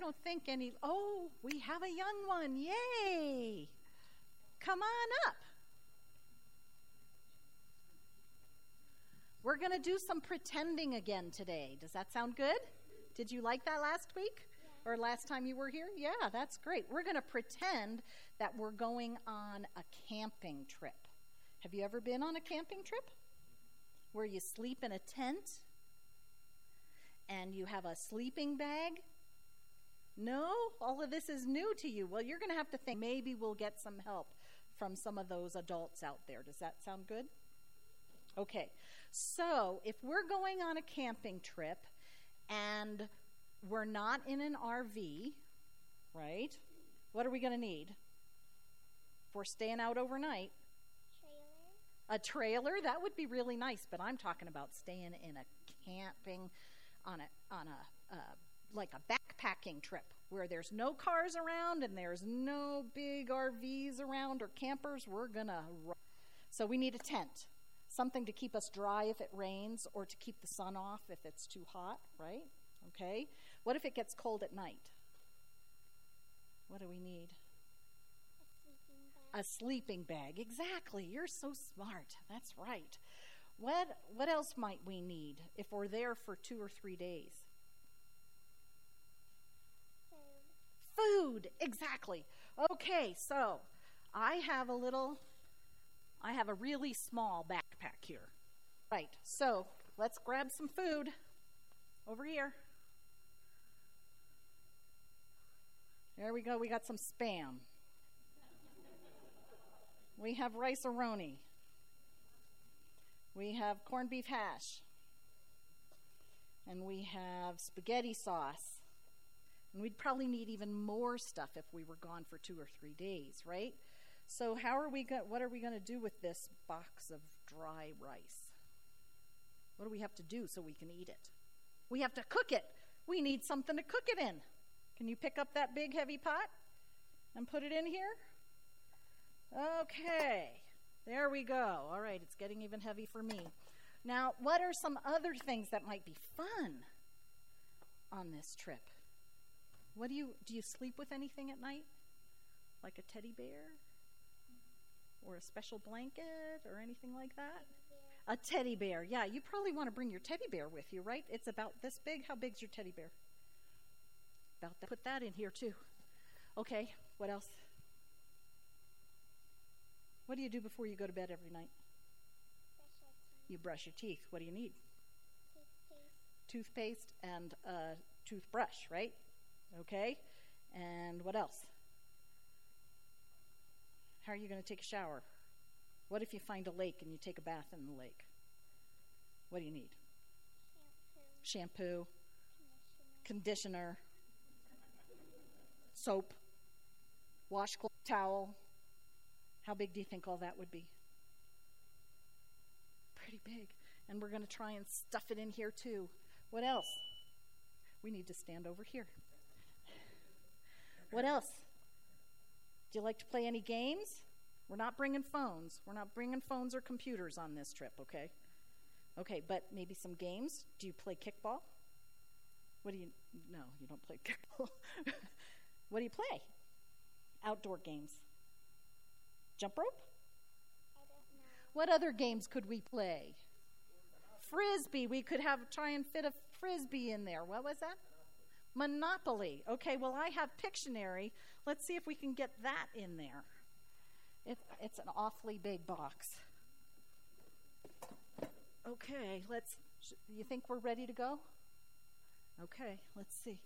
don't think any. Oh, we have a young one. Yay! Come on up. We're going to do some pretending again today. Does that sound good? Did you like that last week? Yeah. Or last time you were here? Yeah, that's great. We're going to pretend that we're going on a camping trip. Have you ever been on a camping trip? Where you sleep in a tent and you have a sleeping bag? No? All of this is new to you. Well, you're going to have to think. Maybe we'll get some help from some of those adults out there. Does that sound good? Okay, so if we're going on a camping trip and we're not in an RV, right? What are we going to need? If we're staying out overnight? A trailer? That would be really nice, but I'm talking about staying in a camping on a like a backpacking trip where there's no cars around and there's no big RVs around or campers. So we need a tent. Something to keep us dry if it rains or to keep the sun off if it's too hot, right? Okay. What if it gets cold at night? What do we need? A sleeping bag. Exactly. You're so smart. That's right. What else might we need if we're there for 2 or 3 days? Food. Exactly. Okay, so I have a really small backpack here. Right, so let's grab some food over here. There we go, we got some Spam. We have rice-a-roni. We have corned beef hash. And we have spaghetti sauce. And we'd probably need even more stuff if we were gone for 2 or 3 days, right? So what are we going to do with this box of dry rice? What do we have to do so we can eat it? We have to cook it. We need something to cook it in. Can you pick up that big heavy pot and put it in here? Okay, there we go. All right, it's getting even heavy for me. Now, what are some other things that might be fun on this trip? Do you sleep with anything at night? Like a teddy bear? Or a special blanket or anything like that? A teddy bear. Yeah, you probably want to bring your teddy bear with you, right? It's about this big. How big's your teddy bear? About that. Put that in here too. Okay, what else? What do you do before you go to bed every night? You brush your teeth. What do you need? Toothpaste and a toothbrush, right? Okay. And what else? How are you going to take a shower? What if you find a lake and you take a bath in the lake? What do you need? Shampoo. Conditioner. Soap. Washcloth. Towel. How big do you think all that would be? Pretty big. And we're going to try and stuff it in here too. What else? We need to stand over here. What else? Do you like to play any games? We're not bringing phones. We're not bringing phones or computers on this trip, okay? Okay, but maybe some games. Do you play kickball? No, you don't play kickball. What do you play? Outdoor games. Jump rope? I don't know. What other games could we play? Frisbee. We could try and fit a Frisbee in there. What was that? Monopoly. Okay, well, I have Pictionary. Let's see if we can get that in there. It's an awfully big box. Okay, you think we're ready to go? Okay, let's see.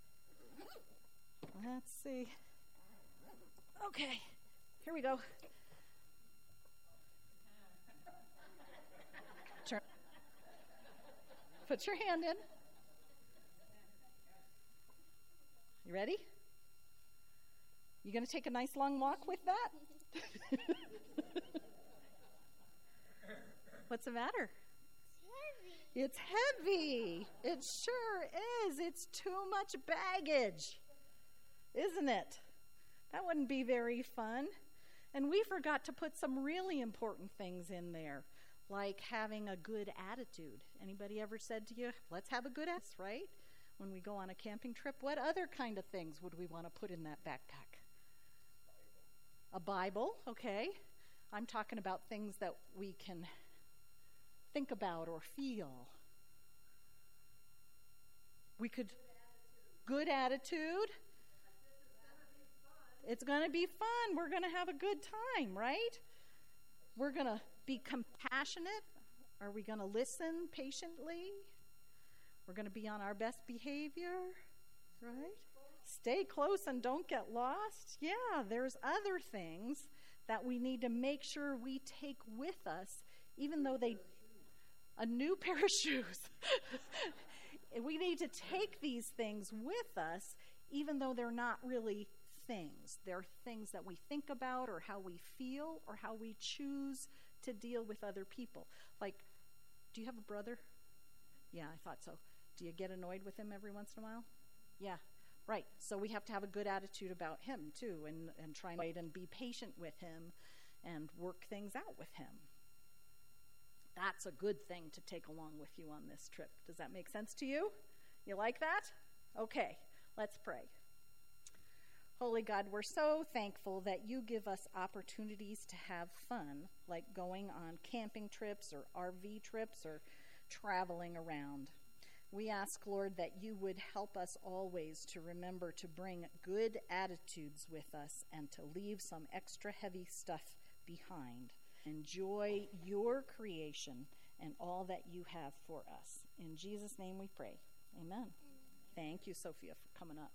Okay, here we go. Put your hand in. You ready? You going to take a nice long walk with that? What's the matter? It's heavy. It's heavy. It sure is. It's too much baggage, isn't it? That wouldn't be very fun. And we forgot to put some really important things in there, like having a good attitude. Anybody ever said to you, let's have a good attitude, right? when we go on a camping trip? What other kind of things would we want to put in that backpack? A Bible, okay. I'm talking about things that we can think about or feel. We could, good attitude. It's going to be fun. We're going to have a good time, right? We're going to be compassionate. Are we going to listen patiently? We're going to be on our best behavior, right? Stay close and don't get lost. Yeah, there's other things that we need to make sure we take with us, even though a new pair of shoes. We need to take these things with us, even though they're not really things. They're things that we think about or how we feel or how we choose to deal with other people. Like, do you have a brother? Yeah, I thought so. Do you get annoyed with him every once in a while? Yeah, right. So we have to have a good attitude about him too, and try and be patient with him and work things out with him. That's a good thing to take along with you on this trip. Does that make sense to you? You like that? Okay, let's pray. Holy God, we're so thankful that you give us opportunities to have fun, like going on camping trips or RV trips or traveling around. We ask, Lord, that you would help us always to remember to bring good attitudes with us and to leave some extra heavy stuff behind. Enjoy your creation and all that you have for us. In Jesus' name we pray. Amen. Thank you, Sophia, for coming up.